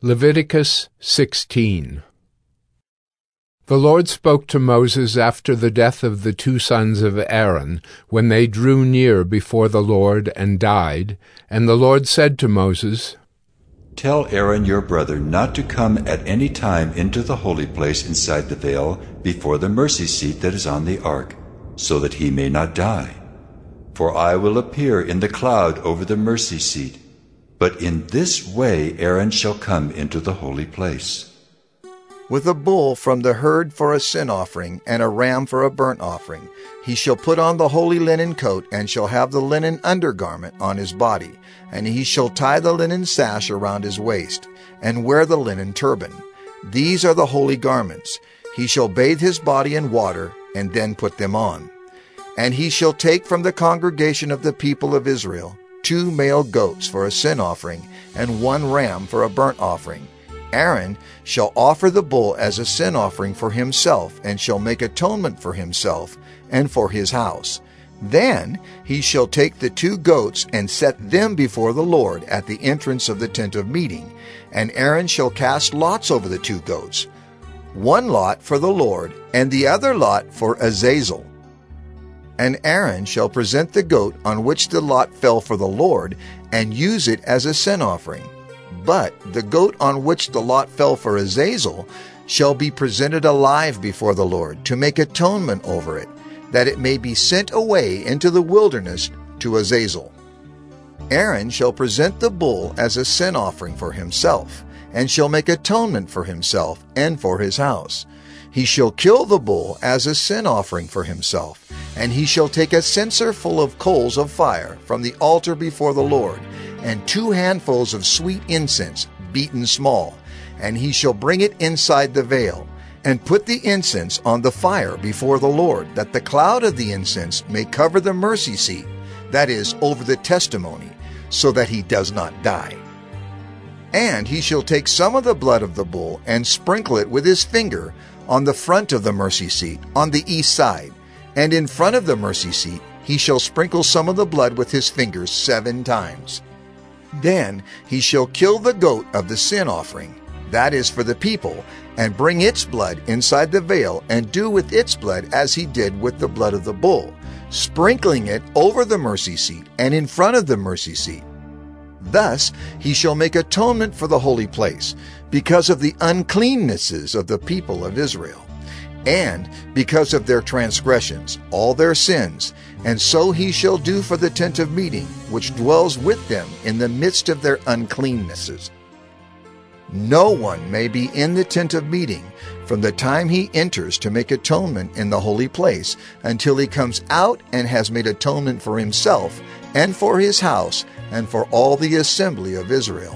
Leviticus 16. The Lord spoke to Moses after the death of the two sons of Aaron, when they drew near before the Lord and died. And the Lord said to Moses, "Tell Aaron your brother not to come at any time into the holy place inside the veil before the mercy seat that is on the ark, so that he may not die. For I will appear in the cloud over the mercy seat. But in this way Aaron shall come into the holy place. With a bull from the herd for a sin offering, and a ram for a burnt offering, he shall put on the holy linen coat, and shall have the linen undergarment on his body, and he shall tie the linen sash around his waist, and wear the linen turban. These are the holy garments. He shall bathe his body in water, and then put them on. And he shall take from the congregation of the people of Israel 2 male goats for a sin offering, and 1 ram for a burnt offering. Aaron shall offer the bull as a sin offering for himself, and shall make atonement for himself and for his house. Then he shall take the 2 goats and set them before the Lord at the entrance of the tent of meeting. And Aaron shall cast lots over the 2 goats, 1 lot for the Lord, and the other lot for Azazel. And Aaron shall present the goat on which the lot fell for the Lord, and use it as a sin offering. But the goat on which the lot fell for Azazel shall be presented alive before the Lord, to make atonement over it, that it may be sent away into the wilderness to Azazel. Aaron shall present the bull as a sin offering for himself, and shall make atonement for himself and for his house. He shall kill the bull as a sin offering for himself, and he shall take a censer full of coals of fire from the altar before the Lord, and 2 handfuls of sweet incense beaten small, and he shall bring it inside the veil, and put the incense on the fire before the Lord, that the cloud of the incense may cover the mercy seat, that is, over the testimony, so that he does not die. And he shall take some of the blood of the bull, and sprinkle it with his finger on the front of the mercy seat, on the east side. And in front of the mercy seat he shall sprinkle some of the blood with his fingers 7 times. Then he shall kill the goat of the sin offering, that is for the people, and bring its blood inside the veil, and do with its blood as he did with the blood of the bull, sprinkling it over the mercy seat and in front of the mercy seat. Thus he shall make atonement for the holy place, because of the uncleannesses of the people of Israel, and because of their transgressions, all their sins. And so he shall do for the tent of meeting, which dwells with them in the midst of their uncleannesses. No one may be in the tent of meeting from the time he enters to make atonement in the holy place, until he comes out and has made atonement for himself and for his house and for all the assembly of Israel.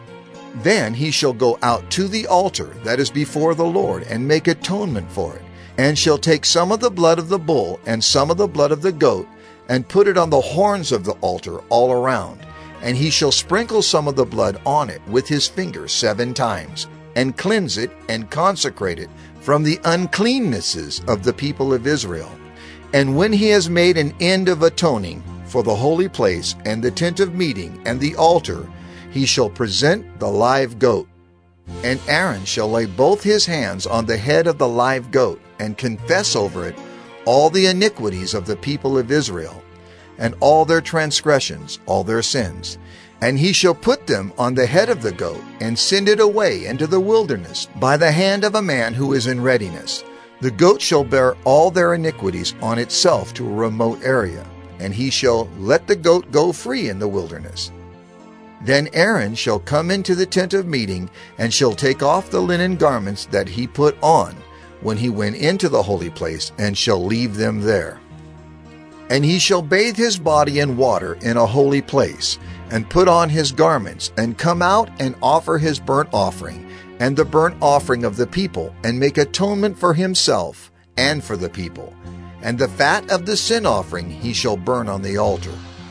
Then he shall go out to the altar that is before the Lord, and make atonement for it, and shall take some of the blood of the bull and some of the blood of the goat, and put it on the horns of the altar all around. And he shall sprinkle some of the blood on it with his finger 7 times, and cleanse it and consecrate it from the uncleannesses of the people of Israel. And when he has made an end of atoning for the holy place and the tent of meeting and the altar, he shall present the live goat. And Aaron shall lay both his hands on the head of the live goat, and confess over it all the iniquities of the people of Israel, and all their transgressions, all their sins. And he shall put them on the head of the goat, and send it away into the wilderness by the hand of a man who is in readiness. The goat shall bear all their iniquities on itself to a remote area, and he shall let the goat go free in the wilderness. Then Aaron shall come into the tent of meeting, and shall take off the linen garments that he put on when he went into the holy place, and shall leave them there. And he shall bathe his body in water in a holy place, and put on his garments, and come out and offer his burnt offering, and the burnt offering of the people, and make atonement for himself and for the people. And the fat of the sin offering he shall burn on the altar.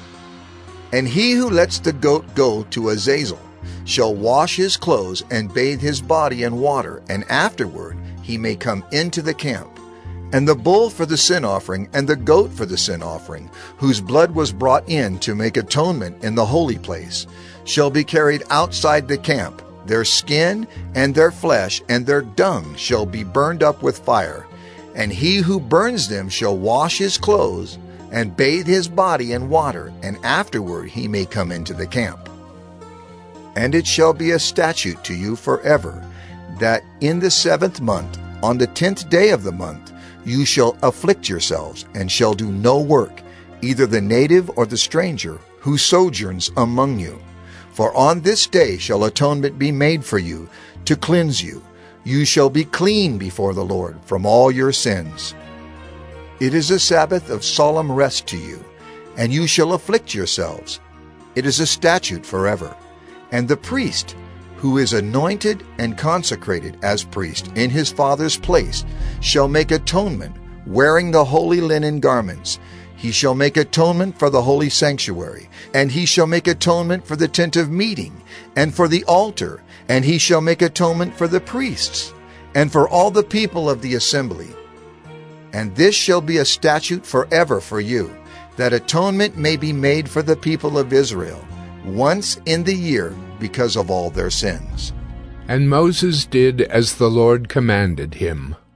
And he who lets the goat go to Azazel shall wash his clothes and bathe his body in water, and afterward he may come into the camp. And the bull for the sin offering and the goat for the sin offering, whose blood was brought in to make atonement in the holy place, shall be carried outside the camp, their skin and their flesh and their dung shall be burned up with fire, and he who burns them shall wash his clothes and bathe his body in water, and afterward he may come into the camp. And it shall be a statute to you forever, that in the 7th month, on the 10th day of the month, you shall afflict yourselves, and shall do no work, either the native or the stranger, who sojourns among you. For on this day shall atonement be made for you, to cleanse you. You shall be clean before the Lord from all your sins. It is a Sabbath of solemn rest to you, and you shall afflict yourselves. It is a statute forever. And the priest, who is anointed and consecrated as priest in his father's place, shall make atonement, wearing the holy linen garments. He shall make atonement for the holy sanctuary, and he shall make atonement for the tent of meeting, and for the altar, and he shall make atonement for the priests, and for all the people of the assembly. And this shall be a statute forever for you, that atonement may be made for the people of Israel, once in the year, because of all their sins. And Moses did as the Lord commanded him.